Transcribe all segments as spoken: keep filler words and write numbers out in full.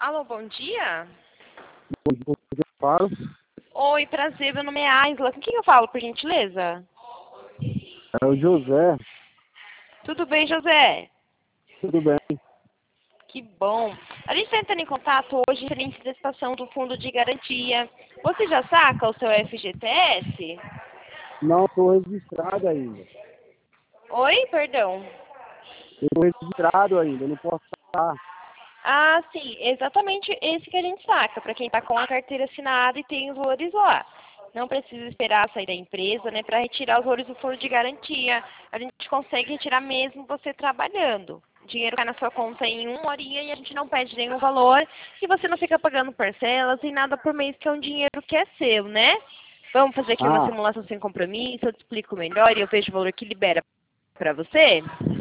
Alô, bom dia. Bom dia, eu falo. Oi, prazer, meu nome é Aisla. Com quem eu falo, por gentileza? É o José. Tudo bem, José? Tudo bem? Que bom. A gente está entrando em contato hoje referente à estação do Fundo de Garantia. Você já saca o seu F G T S? Não estou registrado ainda. Oi, perdão. Eu estou registrado ainda, não posso falar. Ah, sim, exatamente esse que a gente saca, para quem está com a carteira assinada e tem os valores lá. Não precisa esperar sair da empresa, né, para retirar os valores do fundo de garantia. A gente consegue retirar mesmo você trabalhando. O dinheiro cai na sua conta em uma horinha e a gente não pede nenhum valor e você não fica pagando parcelas e nada por mês, que é um dinheiro que é seu, né? Vamos fazer aqui uma Ah, simulação sem compromisso, eu te explico melhor e eu vejo o valor que libera para você.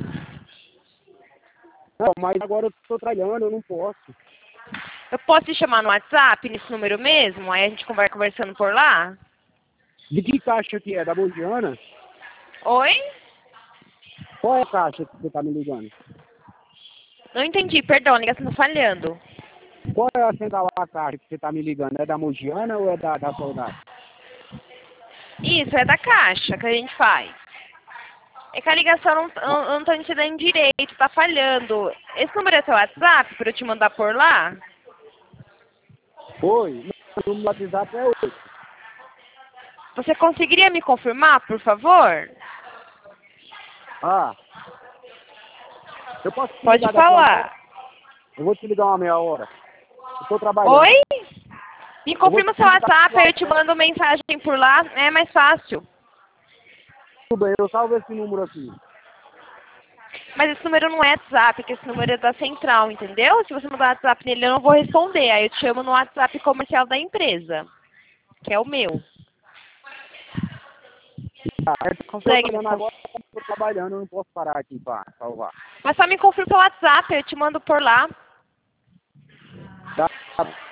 não, mas agora eu estou trabalhando, eu não posso. Eu posso te chamar no WhatsApp, nesse número mesmo? Aí a gente vai conversando por lá? De que caixa que é? Da Bondiana? Oi? Qual é a caixa que você está me ligando? Não entendi, perdão, a ligação tá falhando. Qual é a central a caixa que você está me ligando? É da Mogiana ou é da, da Soldado? Isso, é da caixa que a gente faz. É que a ligação não, não, não tá entendendo direito, tá falhando. Esse número é seu WhatsApp pra eu te mandar por lá? Oi, não, o WhatsApp é outro. Você conseguiria me confirmar, por favor? Ah, eu posso te Pode ligar daqui a uma hora? falar. Eu vou te ligar uma meia hora. Eu estou trabalhando. Oi? Me Eu vou confirma te seu ligar WhatsApp, uma aí eu te hora. mando mensagem por lá, é mais fácil. Tudo bem, eu salvo esse número aqui. Mas esse número não é WhatsApp, que esse número é da central, entendeu? Se você mandar WhatsApp nele, eu não vou responder. Aí eu te chamo no WhatsApp comercial da empresa, que é o meu. Ah, é que eu estou Consegue me trabalhando conf... agora, estou trabalhando, eu não posso parar aqui para salvar. Mas só me confirma pelo WhatsApp, eu te mando por lá. Tá?